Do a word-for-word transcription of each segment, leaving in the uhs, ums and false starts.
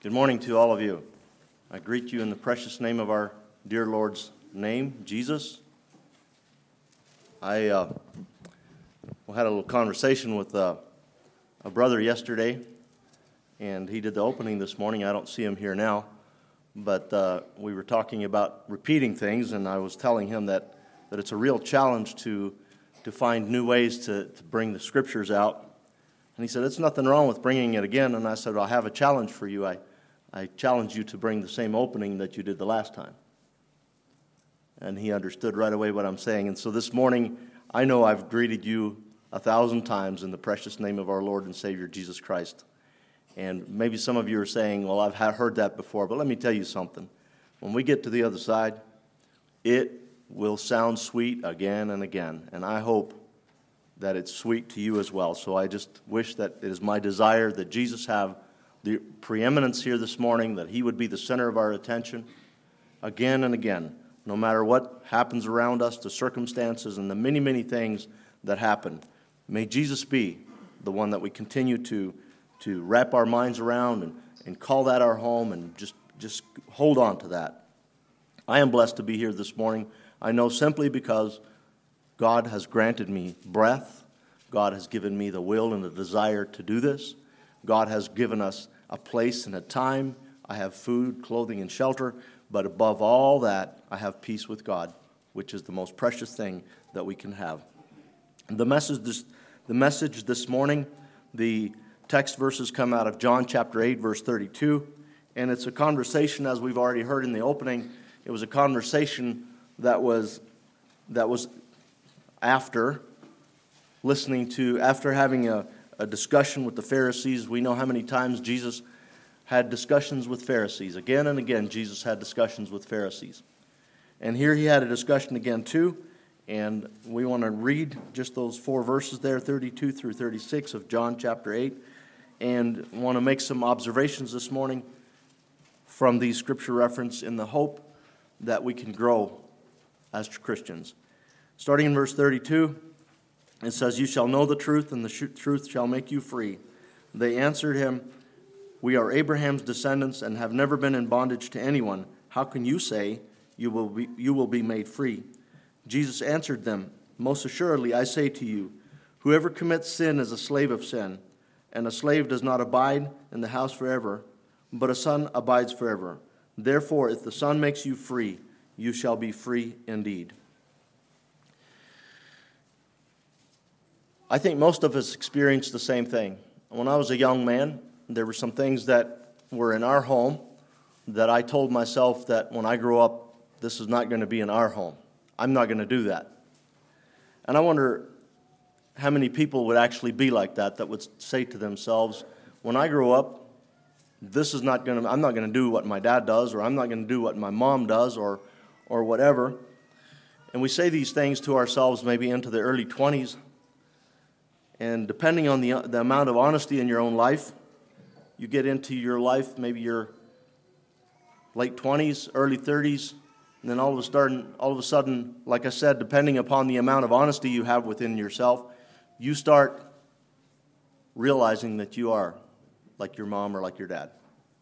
Good morning to all of you. I greet you in the precious name of our dear Lord's name, Jesus. I uh, had a little conversation with uh, a brother yesterday, and he did the opening this morning. I don't see him here now, but uh, we were talking about repeating things, and I was telling him that, that it's a real challenge to, to find new ways to, to bring the Scriptures out. And he said, "There's nothing wrong with bringing it again." And I said, "I have a challenge for you. I I challenge you to bring the same opening that you did the last time." And he understood right away what I'm saying. And so this morning, I know I've greeted you a thousand times in the precious name of our Lord and Savior, Jesus Christ. And maybe some of you are saying, "Well, I've heard that before." But let me tell you something. When we get to the other side, it will sound sweet again and again. And I hope that it's sweet to you as well. So I just wish that it is my desire that Jesus have the preeminence here this morning, that he would be the center of our attention again and again, no matter what happens around us, the circumstances and the many, many things that happen. May Jesus be the one that we continue to, to wrap our minds around and, and call that our home and just, just hold on to that. I am blessed to be here this morning. I know simply because God has granted me breath. God has given me the will and the desire to do this. God has given us a place and a time. I have food, clothing, and shelter. But above all that, I have peace with God, which is the most precious thing that we can have. The message this, the message this morning, the text verses come out of John chapter eight, verse thirty-two. And it's a conversation, as we've already heard in the opening. It was a conversation that was, that was after listening to, after having a a discussion with the Pharisees. We know how many times Jesus had discussions with Pharisees. Again and again, Jesus had discussions with Pharisees. And here he had a discussion again too, and we want to read just those four verses there, thirty-two through thirty-six of John chapter eight, and want to make some observations this morning from these scripture reference in the hope that we can grow as Christians. Starting in verse thirty-two, it says, "You shall know the truth, and the truth shall make you free." They answered him, "We are Abraham's descendants and have never been in bondage to anyone. How can you say you will be, you will be made free?" Jesus answered them, "Most assuredly I say to you, whoever commits sin is a slave of sin, and a slave does not abide in the house forever, but a son abides forever. Therefore, if the Son makes you free, you shall be free indeed." I think most of us experienced the same thing. When I was a young man, there were some things that were in our home that I told myself that when I grow up, this is not going to be in our home. I'm not going to do that. And I wonder how many people would actually be like that, that would say to themselves, when I grow up, this is not going to, I'm not going to do what my dad does, or I'm not going to do what my mom does, or, or whatever. And we say these things to ourselves maybe into the early twenties. And depending on the the amount of honesty in your own life, you get into your life, maybe your late twenties, early thirties, and then all of a sudden, all of a sudden, like I said, depending upon the amount of honesty you have within yourself, you start realizing that you are like your mom or like your dad.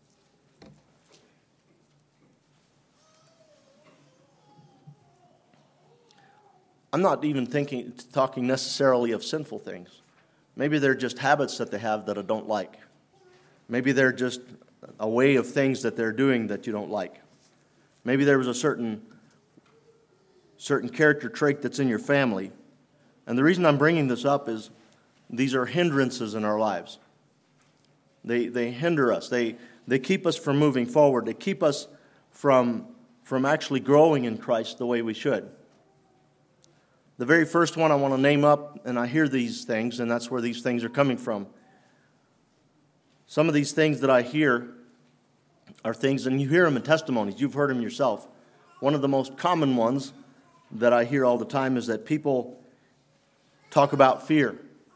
I'm not even thinking, talking necessarily of sinful things. Maybe they're just habits that they have that I don't like. Maybe they're just a way of things that they're doing that you don't like. Maybe there was a certain, certain character trait that's in your family. And the reason I'm bringing this up is these are hindrances in our lives. They they hinder us. They they keep us from moving forward. They keep us from, from actually growing in Christ the way we should. The very first one I want to name up, and I hear these things, and that's where these things are coming from. Some of these things that I hear are things, and you hear them in testimonies. You've heard them yourself. One of the most common ones that I hear all the time is that people talk about fear.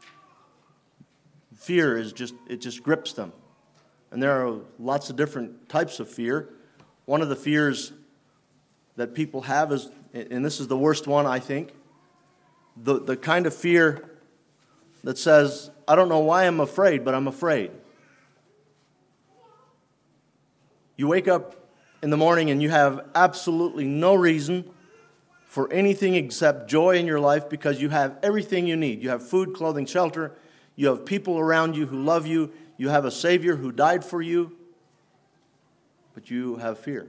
Fear is just, it just grips them. And there are lots of different types of fear. One of the fears that people have is, and this is the worst one, I think, The, the kind of fear that says, I don't know why I'm afraid, but I'm afraid. You wake up in the morning and you have absolutely no reason for anything except joy in your life because you have everything you need. You have food, clothing, shelter. You have people around you who love you. You have a Savior who died for you. But you have fear.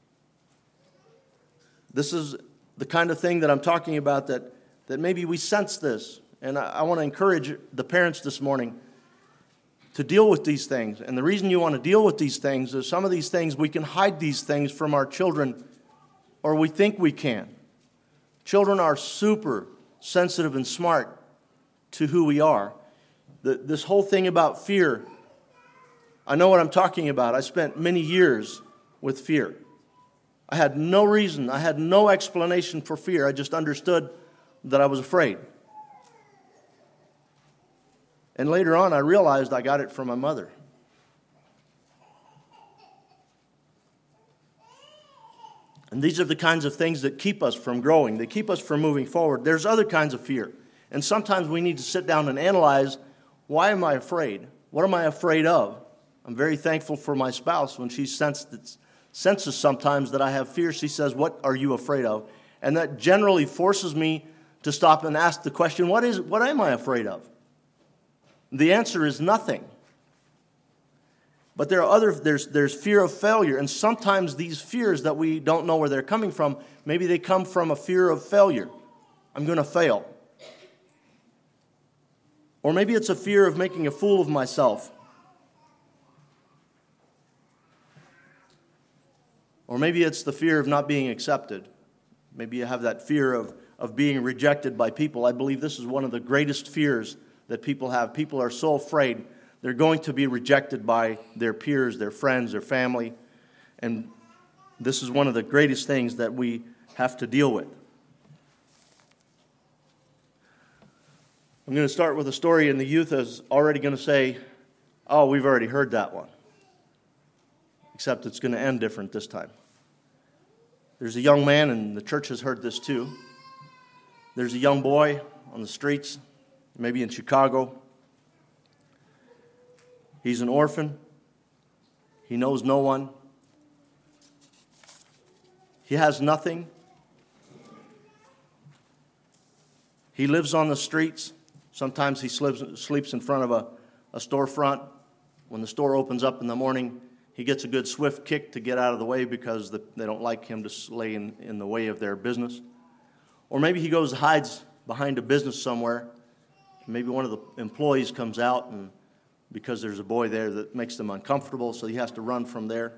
This is the kind of thing that I'm talking about, that, that maybe we sense this. And I, I want to encourage the parents this morning to deal with these things. And the reason you want to deal with these things is some of these things, we can hide these things from our children, or we think we can. Children are super sensitive and smart to who we are. The, this whole thing about fear, I know what I'm talking about. I spent many years with fear. I had no reason, I had no explanation for fear. I just understood that I was afraid. And later on, I realized I got it from my mother. And these are the kinds of things that keep us from growing. They keep us from moving forward. There's other kinds of fear. And sometimes we need to sit down and analyze, why am I afraid? What am I afraid of? I'm very thankful for my spouse. When she senses, senses sometimes that I have fear, she says, what are you afraid of? And that generally forces me to stop and ask the question, what is, what am I afraid of? The answer is nothing. But there are other, there's, there's fear of failure. And sometimes these fears that we don't know where they're coming from, maybe they come from a fear of failure. I'm going to fail. Or maybe it's a fear of making a fool of myself. Or maybe it's the fear of not being accepted. Maybe you have that fear of, of being rejected by people. I believe this is one of the greatest fears that people have. People are so afraid they're going to be rejected by their peers, their friends, their family. And this is one of the greatest things that we have to deal with. I'm going to start with a story, and the youth is already going to say, oh, we've already heard that one. Except it's going to end different this time. There's a young man, and the church has heard this too. There's a young boy on the streets, maybe in Chicago. He's an orphan. He knows no one. He has nothing. He lives on the streets. Sometimes he sleeps, sleeps in front of a, a storefront. When the store opens up in the morning, he gets a good swift kick to get out of the way because the, they don't like him to lay in, in the way of their business. Or maybe he goes and hides behind a business somewhere. Maybe one of the employees comes out, and because there's a boy there that makes them uncomfortable, so he has to run from there.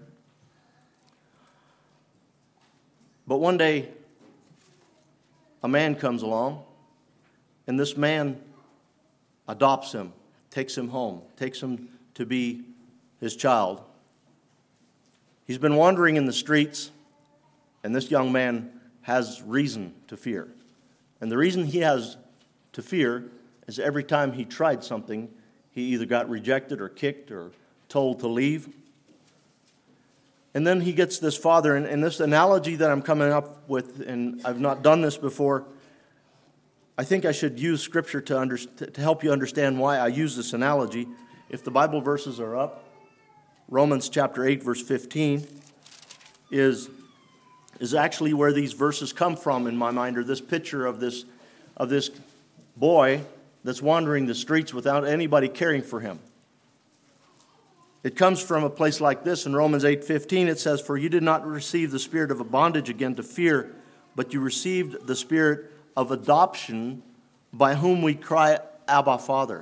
But one day, a man comes along, and this man adopts him, takes him home, takes him to be his child. He's been wandering in the streets, and this young man has reason to fear. And the reason he has to fear is every time he tried something, he either got rejected or kicked or told to leave. And then he gets this father, and, and this analogy that I'm coming up with, and I've not done this before, I think I should use Scripture to, under, to help you understand why I use this analogy. If the Bible verses are up, Romans chapter eight, verse fifteen, is, is actually where these verses come from in my mind, or this picture of this, of this boy that's wandering the streets without anybody caring for him. It comes from a place like this. In Romans eight fifteen, it says, "For you did not receive the spirit of a bondage again to fear, but you received the spirit of adoption, by whom we cry, Abba, Father."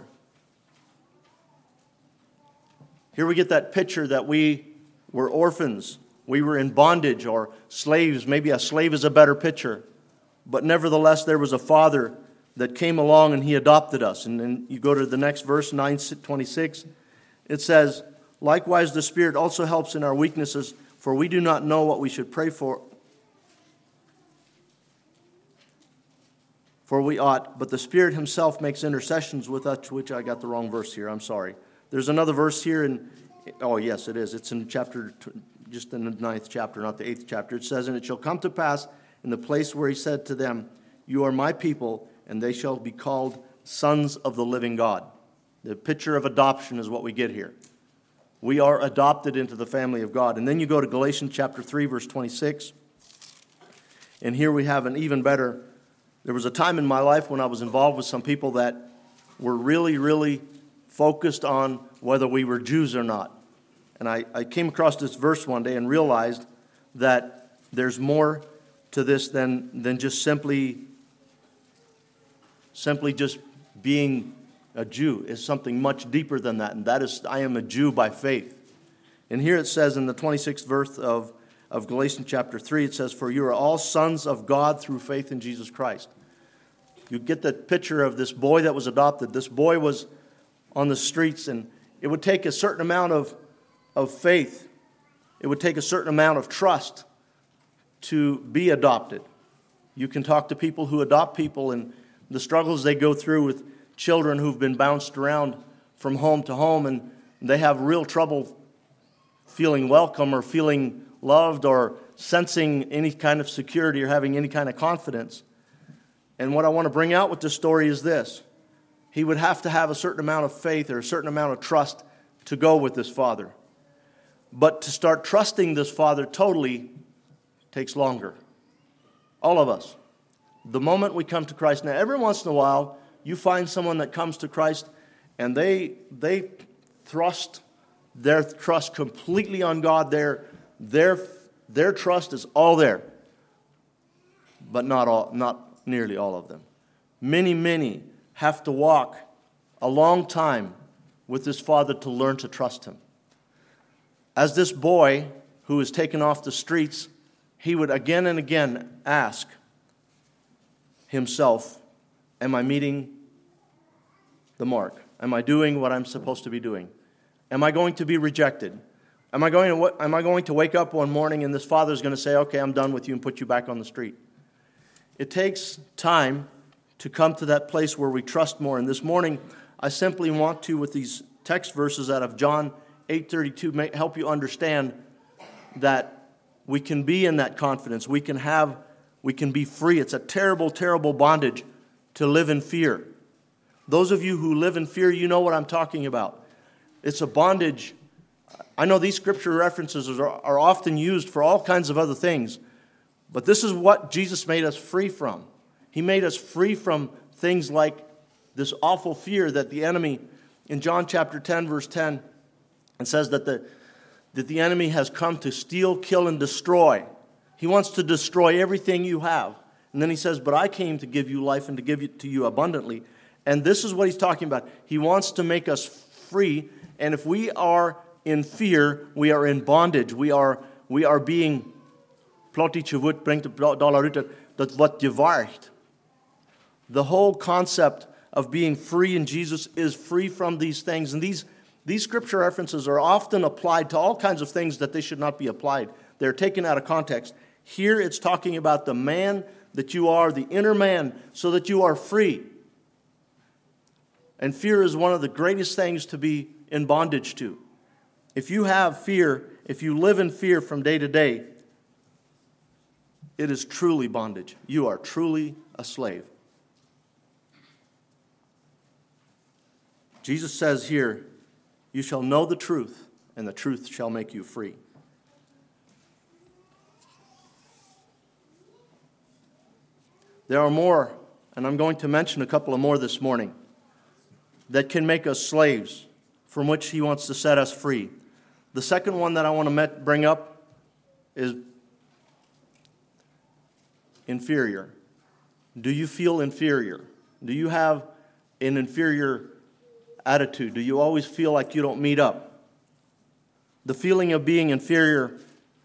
Here we get that picture that we were orphans. We were in bondage or slaves. Maybe a slave is a better picture. But nevertheless, there was a father that came along and he adopted us. And then you go to the next verse, nine twenty-six. It says, "Likewise, the Spirit also helps in our weaknesses, for we do not know what we should pray for, for we ought, but the Spirit himself makes intercessions with us," which I got the wrong verse here, I'm sorry. There's another verse here in, oh yes, it is. It's in chapter, just in the ninth chapter, not the eighth chapter. It says, "And it shall come to pass in the place where he said to them, you are my people, and they shall be called sons of the living God." The picture of adoption is what we get here. We are adopted into the family of God. And then you go to Galatians chapter three, verse twenty-six. And here we have an even better. There was a time in my life when I was involved with some people that were really, really focused on whether we were Jews or not. And I, I came across this verse one day and realized that there's more to this than, than just simply, simply just being a Jew. Is something much deeper than that. And that is, I am a Jew by faith. And here it says in the twenty-sixth verse of of Galatians chapter three, it says, "For you are all sons of God through faith in Jesus Christ." You get the picture of this boy that was adopted. This boy was on the streets, and it would take a certain amount of, of faith. It would take a certain amount of trust to be adopted. You can talk to people who adopt people and the struggles they go through with children who've been bounced around from home to home, and they have real trouble feeling welcome or feeling loved or sensing any kind of security or having any kind of confidence. And what I want to bring out with this story is this. He would have to have a certain amount of faith or a certain amount of trust to go with this father. But to start trusting this father totally takes longer. All of us. The moment we come to Christ. Now, every once in a while, you find someone that comes to Christ and they they thrust their trust completely on God. Their Their, their trust is all there, but not all, not nearly all of them. Many, many have to walk a long time with this father to learn to trust him. As this boy who is taken off the streets, he would again and again ask himself, am I meeting the mark? Am I doing what I'm supposed to be doing? Am I going to be rejected? Am I going to, am I going to wake up one morning and this father is going to say, okay, I'm done with you, and put you back on the street? It takes time to come to that place where we trust more. And this morning, I simply want to, with these text verses out of John eight thirty-two, make, help you understand that we can be in that confidence. We can have, we can be free. It's a terrible, terrible bondage to live in fear. Those of you who live in fear, you know what I'm talking about. It's a bondage. I know these scripture references are, are often used for all kinds of other things, but this is what Jesus made us free from. He made us free from things like this awful fear that the enemy, in John chapter ten, verse ten, it says that the, that the enemy has come to steal, kill, and destroy. He wants to destroy everything you have. And then he says, but I came to give you life and to give it to you abundantly. And this is what he's talking about. He wants to make us free, and if we are in fear, we are in bondage. We are, we are being, plottietje woord brengt de dollar uit, dat wat je waagt. The whole concept of being free in Jesus is free from these things. And these, these scripture references are often applied to all kinds of things that they should not be applied. They're taken out of context. Here it's talking about the man that you are, the inner man, so that you are free. And fear is one of the greatest things to be in bondage to. If you have fear, if you live in fear from day to day, it is truly bondage. You are truly a slave. Jesus says here, you shall know the truth, and the truth shall make you free. There are more, and I'm going to mention a couple of more this morning, that can make us slaves, from which he wants to set us free. The second one that I want to met, bring up is inferior. Do you feel inferior? Do you have an inferior attitude? Do you always feel like you don't meet up? The feeling of being inferior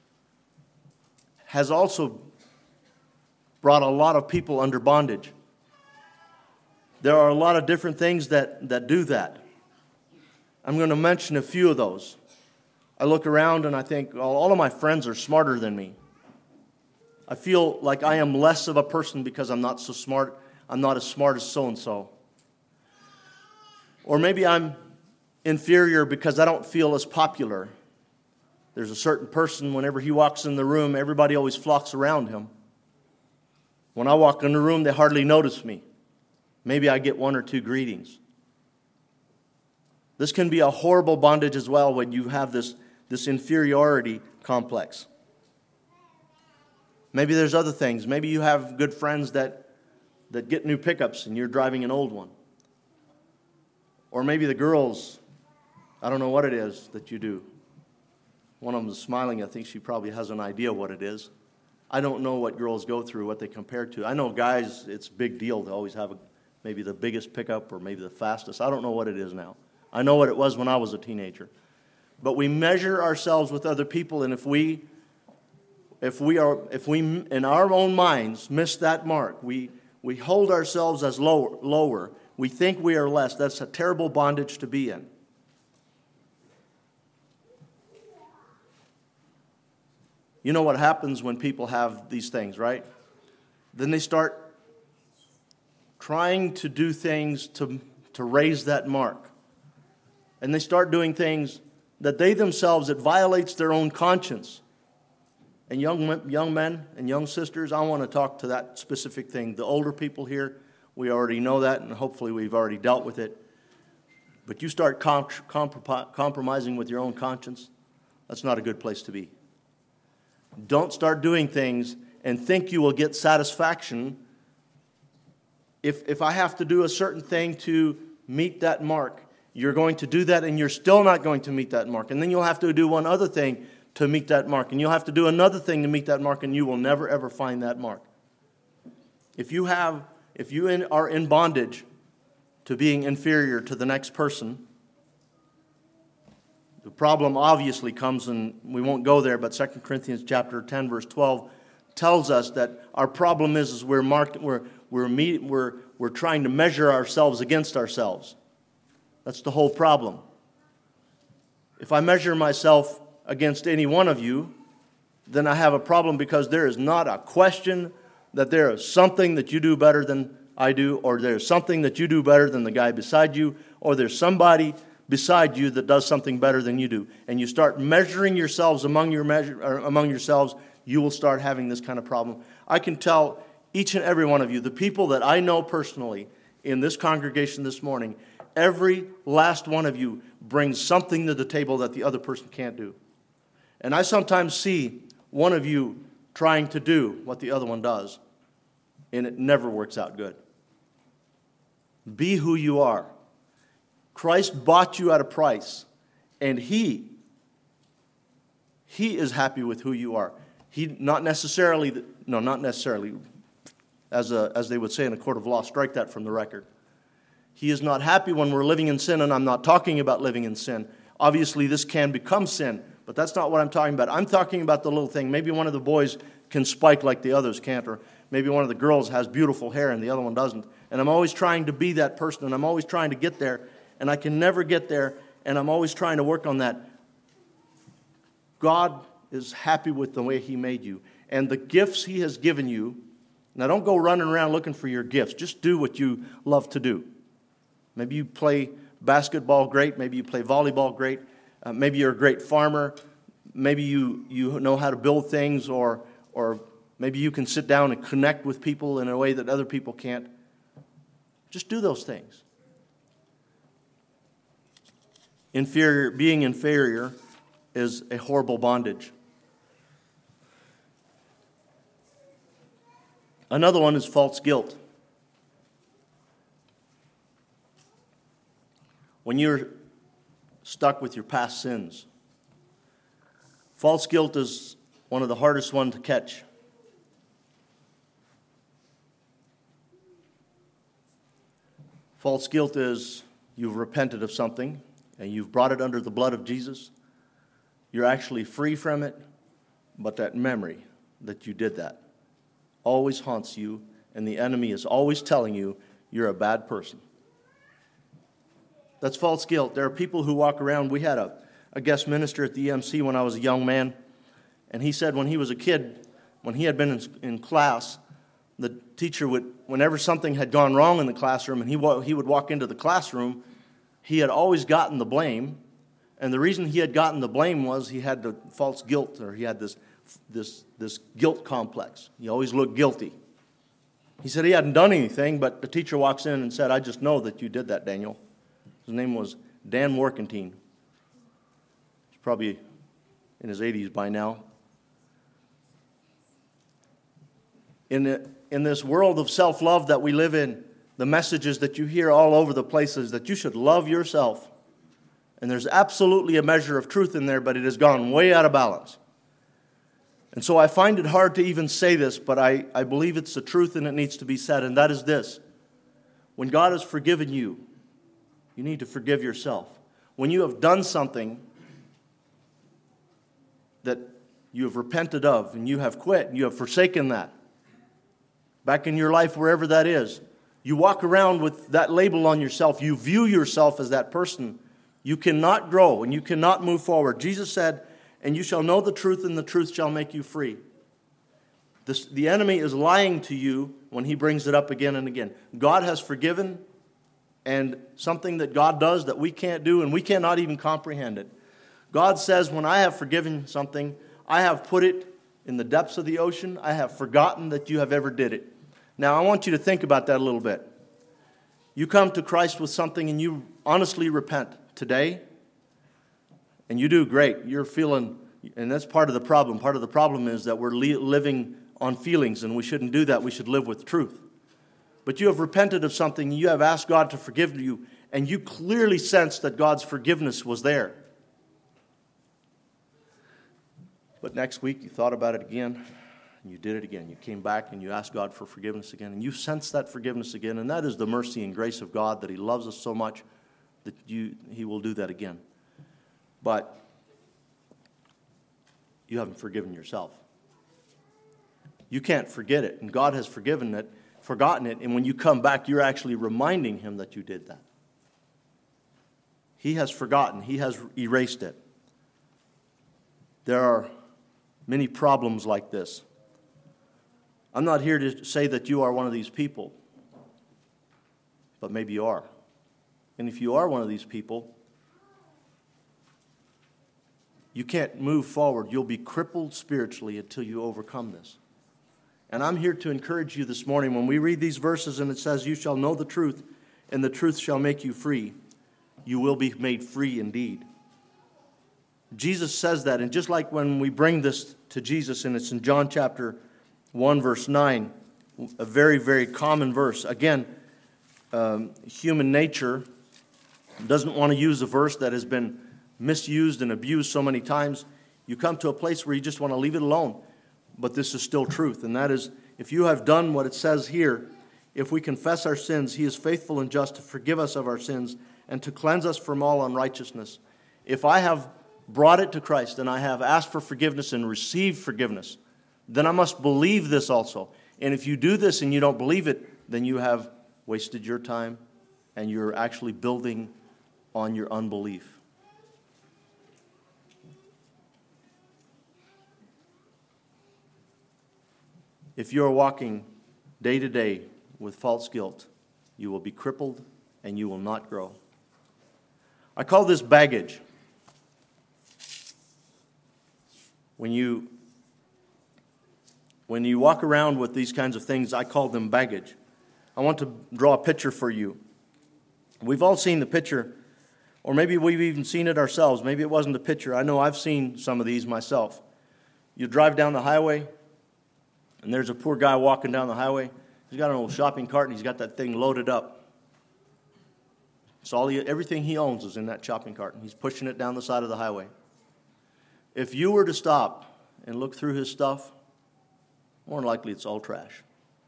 has also brought a lot of people under bondage. There are a lot of different things that, that do that. I'm going to mention a few of those. I look around and I think, well, all of my friends are smarter than me. I feel like I am less of a person because I'm not so smart. I'm not as smart as so-and-so. Or maybe I'm inferior because I don't feel as popular. There's a certain person, whenever he walks in the room, everybody always flocks around him. When I walk in the room, they hardly notice me. Maybe I get one or two greetings. This can be a horrible bondage as well when you have this, this inferiority complex. Maybe there's other things. Maybe you have good friends that, that get new pickups and you're driving an old one. Or maybe the girls, I don't know what it is that you do. One of them is smiling. I think she probably has an idea what it is. I don't know what girls go through, what they compare to. I know guys, it's a big deal to always have a, maybe the biggest pickup or maybe the fastest. I don't know what it is now. I know what it was when I was a teenager. But we measure ourselves with other people, and if we, if we are, if we in our own minds miss that mark, we we hold ourselves as lower, lower. We think we are less. That's a terrible bondage to be in. You know what happens when people have these things, right? Then they start trying to do things to, to raise that mark. And they start doing things that they themselves, it violates their own conscience. And young, young men and young sisters, I want to talk to that specific thing. The older people here, we already know that, and hopefully we've already dealt with it. But you start comp- comp- compromising with your own conscience, that's not a good place to be. Don't start doing things and think you will get satisfaction. If, if I have to do a certain thing to meet that mark, you're going to do that and you're still not going to meet that mark. And then you'll have to do one other thing to meet that mark. And you'll have to do another thing to meet that mark, and you will never, ever find that mark. If you have, if you in, are in bondage to being inferior to the next person, the problem obviously comes, and we won't go there, but Second Corinthians chapter ten, verse twelve tells us that our problem is, is we're, marked, we're, we're, meet, we're, we're trying to measure ourselves against ourselves. That's the whole problem. If I measure myself against any one of you, then I have a problem, because there is not a question that there is something that you do better than I do, or there's something that you do better than the guy beside you, or there's somebody beside you that does something better than you do. And you start measuring yourselves among your measure, or among yourselves, you will start having this kind of problem. I can tell each and every one of you, the people that I know personally in this congregation this morning, every last one of you brings something to the table that the other person can't do. And I sometimes see one of you trying to do what the other one does, and it never works out good. Be who you are. Christ bought you at a price, and He, He is happy with who you are. He, not necessarily, no, not necessarily, as, a, as they would say in a court of law, strike that from the record. He is not happy when we're living in sin, and I'm not talking about living in sin. Obviously, this can become sin, but that's not what I'm talking about. I'm talking about the little thing. Maybe one of the boys can spike like the others can't, or maybe one of the girls has beautiful hair and the other one doesn't. And I'm always trying to be that person, and I'm always trying to get there, and I can never get there, and I'm always trying to work on that. God is happy with the way He made you, and the gifts He has given you. Now, don't go running around looking for your gifts. Just do what you love to do. Maybe you play basketball great. Maybe you play volleyball great. Uh, maybe you're a great farmer. Maybe you, you know how to build things, or or maybe you can sit down and connect with people in a way that other people can't. Just do those things. Inferior, being inferior is a horrible bondage. Another one is false guilt. When you're stuck with your past sins, false guilt is one of the hardest ones to catch. False guilt is you've repented of something and you've brought it under the blood of Jesus. You're actually free from it, but that memory that you did that always haunts you, and the enemy is always telling you you're a bad person. That's false guilt. There are people who walk around. We had a, a guest minister at the E M C when I was a young man, and he said when he was a kid, when he had been in, in class, the teacher would, whenever something had gone wrong in the classroom and he, he would walk into the classroom, he had always gotten the blame. And the reason he had gotten the blame was he had the false guilt, or he had this, this, this guilt complex. He always looked guilty. He said he hadn't done anything, but the teacher walks in and said, "I just know that you did that, Daniel." His name was Dan Morkentine. He's probably in his eighties by now. In, the, in this world of self-love that we live in, the messages that you hear all over the place is that you should love yourself. And there's absolutely a measure of truth in there, but it has gone way out of balance. And so I find it hard to even say this, but I, I believe it's the truth and it needs to be said, and that is this. When God has forgiven you, you need to forgive yourself. When you have done something that you have repented of, and you have quit, and you have forsaken that, back in your life, wherever that is, you walk around with that label on yourself. You view yourself as that person. You cannot grow and you cannot move forward. Jesus said, and you shall know the truth, and the truth shall make you free. This, the enemy is lying to you when he brings it up again and again. God has forgiven, and something that God does that we can't do, and we cannot even comprehend it. God says, when I have forgiven something, I have put it in the depths of the ocean. I have forgotten that you have ever did it. Now, I want you to think about that a little bit. You come to Christ with something and you honestly repent today, and you do great. You're feeling, and that's part of the problem. Part of the problem is that we're li- living on feelings, and we shouldn't do that. We should live with truth. But you have repented of something, you have asked God to forgive you, and you clearly sense that God's forgiveness was there. But next week, you thought about it again, and you did it again. You came back and you asked God for forgiveness again, and you sense that forgiveness again, and that is the mercy and grace of God, that He loves us so much that you, He will do that again. But you haven't forgiven yourself. You can't forget it, and God has forgiven it, forgotten it, and when you come back, you're actually reminding Him that you did that. He has forgotten. He has erased it. There are many problems like this. I'm not here to say that you are one of these people, but maybe you are. And if you are one of these people, you can't move forward. You'll be crippled spiritually until you overcome this. And I'm here to encourage you this morning. When we read these verses and it says, you shall know the truth, and the truth shall make you free, you will be made free indeed. Jesus says that, and just like when we bring this to Jesus, and it's in John chapter one, verse nine, a very, very common verse. Again, um, human nature doesn't want to use a verse that has been misused and abused so many times. You come to a place where you just want to leave it alone. But this is still truth, and that is, if you have done what it says here, if we confess our sins, He is faithful and just to forgive us of our sins and to cleanse us from all unrighteousness. If I have brought it to Christ and I have asked for forgiveness and received forgiveness, then I must believe this also. And if you do this and you don't believe it, then you have wasted your time and you're actually building on your unbelief. If you're walking day to day with false guilt, you will be crippled and you will not grow. I call this baggage. When you, when you walk around with these kinds of things, I call them baggage. I want to draw a picture for you. We've all seen the picture, or maybe we've even seen it ourselves. Maybe it wasn't a picture. I know I've seen some of these myself. You drive down the highway, and there's a poor guy walking down the highway. He's got an old shopping cart, and he's got that thing loaded up. So all he, everything he owns is in that shopping cart, and he's pushing it down the side of the highway. If you were to stop and look through his stuff, more than likely it's all trash.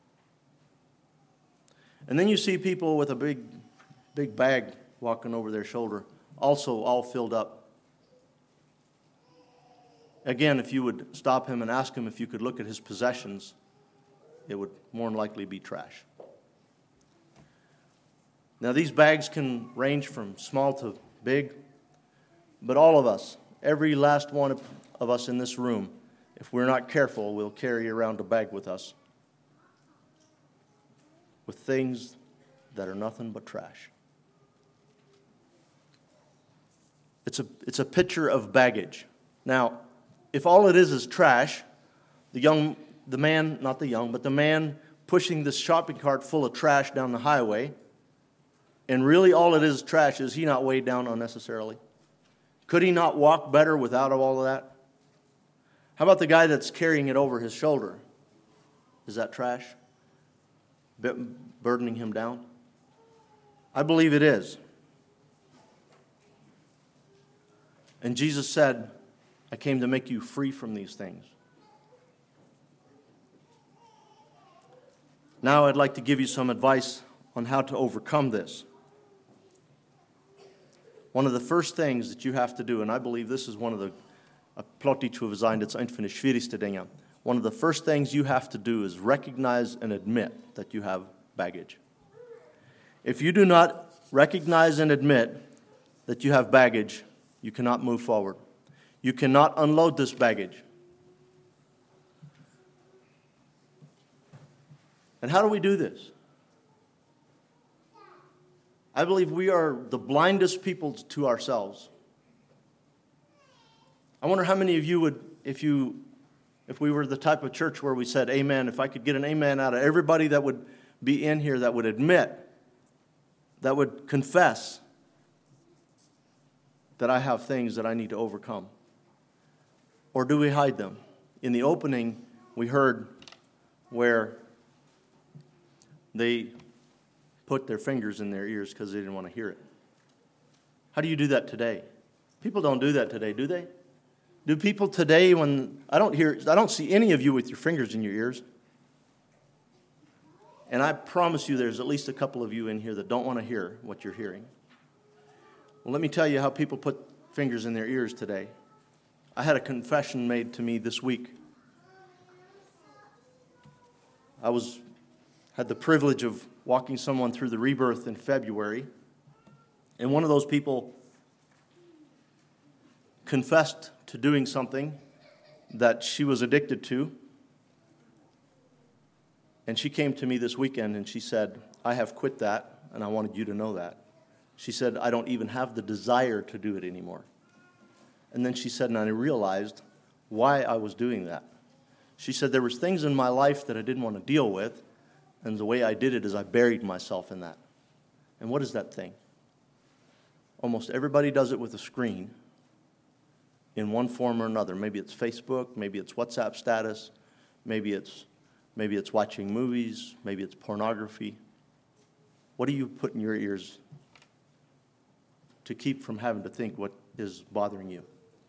And then you see people with a big, big bag walking over their shoulder, also all filled up. Again, if you would stop him and ask him if you could look at his possessions, it would more than likely be trash. Now, these bags can range from small to big, but all of us, every last one of, of us in this room, if we're not careful, we'll carry around a bag with us with things that are nothing but trash. It's a, it's a picture of baggage. Now, if all it is is trash, the young, the man, not the young, but the man pushing this shopping cart full of trash down the highway, and really all it is trash, is he not weighed down unnecessarily? Could he not walk better without all of that? How about the guy that's carrying it over his shoulder? Is that trash? Burdening him down? I believe it is. And Jesus said, I came to make you free from these things. Now I'd like to give you some advice on how to overcome this. One of the first things that you have to do, and I believe this is one of the plottichove sein, that's een van de schwierigste dingen. One of the first things you have to do is recognize and admit that you have baggage. If you do not recognize and admit that you have baggage, you cannot move forward. You cannot unload this baggage. And how do we do this? I believe we are the blindest people to ourselves. I wonder how many of you would, if you, if we were the type of church where we said amen, if I could get an amen out of everybody that would be in here, that would admit, that would confess that I have things that I need to overcome. Or do we hide them? In the opening, we heard where they put their fingers in their ears because they didn't want to hear it. How do you do that today? People don't do that today, do they? Do people today, when I don't hear, I don't see any of you with your fingers in your ears. And I promise you there's at least a couple of you in here that don't want to hear what you're hearing. Well, let me tell you how people put fingers in their ears today. I had a confession made to me this week. I was had the privilege of walking someone through the rebirth in February, and one of those people confessed to doing something that she was addicted to. And she came to me this weekend and she said, I have quit that, and I wanted you to know that. She said, I don't even have the desire to do it anymore. And then she said, and I realized why I was doing that. She said, there was things in my life that I didn't want to deal with, and the way I did it is I buried myself in that. And what is that thing? Almost everybody does it with a screen in one form or another. Maybe it's Facebook, maybe it's WhatsApp status, maybe it's maybe it's watching movies, maybe it's pornography. What do you put in your ears to keep from having to think what is bothering you?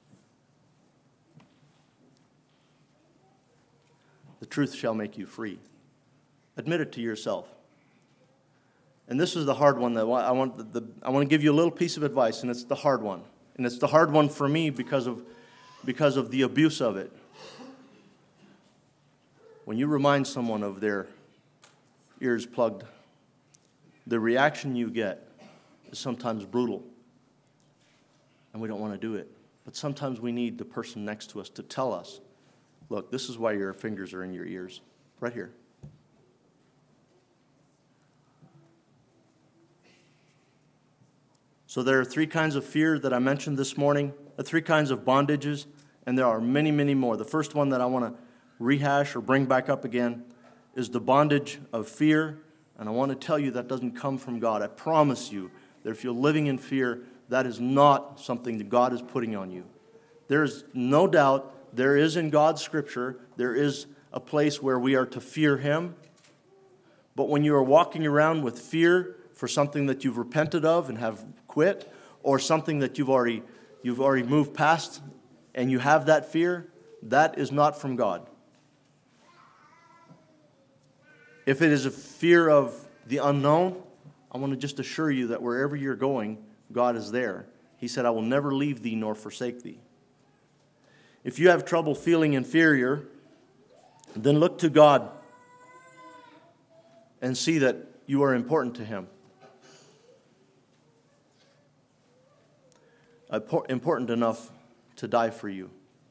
The truth shall make you free. Admit it to yourself. And this is the hard one that I want. The, the, I want to give you a little piece of advice, and it's the hard one. And it's the hard one for me because of, because of the abuse of it. When you remind someone of their ears plugged, the reaction you get is sometimes brutal. And we don't want to do it. But sometimes we need the person next to us to tell us, look, this is why your fingers are in your ears. Right here. So there are three kinds of fear that I mentioned this morning, the three kinds of bondages, and there are many, many more. The first one that I want to rehash or bring back up again is the bondage of fear, and I want to tell you that doesn't come from God. I promise you that if you're living in fear, that is not something that God is putting on you. There is no doubt, there is in God's scripture, there is a place where we are to fear Him, but when you are walking around with fear for something that you've repented of and have quit, or something that you've already you've already moved past and you have that fear, that is not from God. If it is a fear of the unknown, I want to just assure you that wherever you're going, God is there. He said, I will never leave thee nor forsake thee. If you have trouble feeling inferior, then look to God and see that you are important to Him. Important enough to die for you.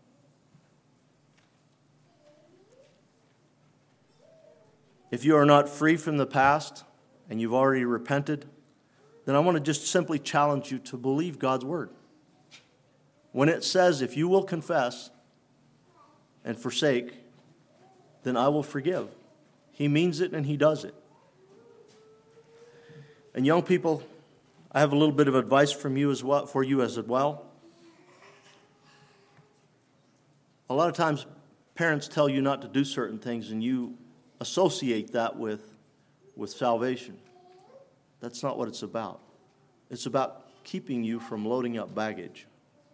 If you are not free from the past and you've already repented, then I want to just simply challenge you to believe God's word. When it says, if you will confess and forsake, then I will forgive. He means it and He does it. And young people, I have a little bit of advice from you as well, for you as well. A lot of times parents tell you not to do certain things and you associate that with, with salvation. That's not what it's about. It's about keeping you from loading up baggage.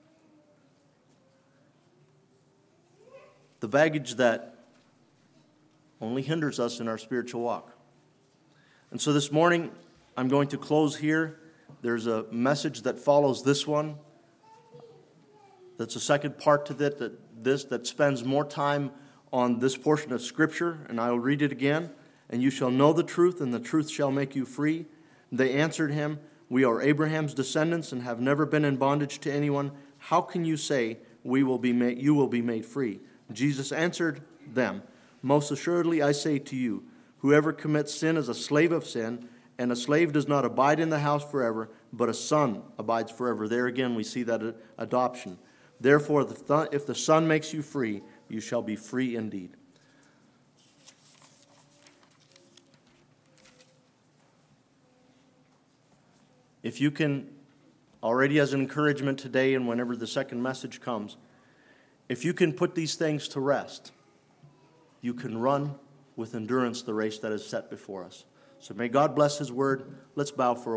The baggage that only hinders us in our spiritual walk. And so this morning, I'm going to close here. There's a message that follows this one. That's a second part to that, that this that spends more time on this portion of Scripture, and I'll read it again. And you shall know the truth, and the truth shall make you free. They answered him, we are Abraham's descendants and have never been in bondage to anyone. How can you say we will be made, you will be made free? Jesus answered them, most assuredly I say to you, whoever commits sin is a slave of sin, and a slave does not abide in the house forever, but a son abides forever. There again we see that adoption. Therefore, if the Son makes you free, you shall be free indeed. If you can, already as an encouragement today and whenever the second message comes, if you can put these things to rest, you can run with endurance the race that is set before us. So may God bless His word. Let's bow for a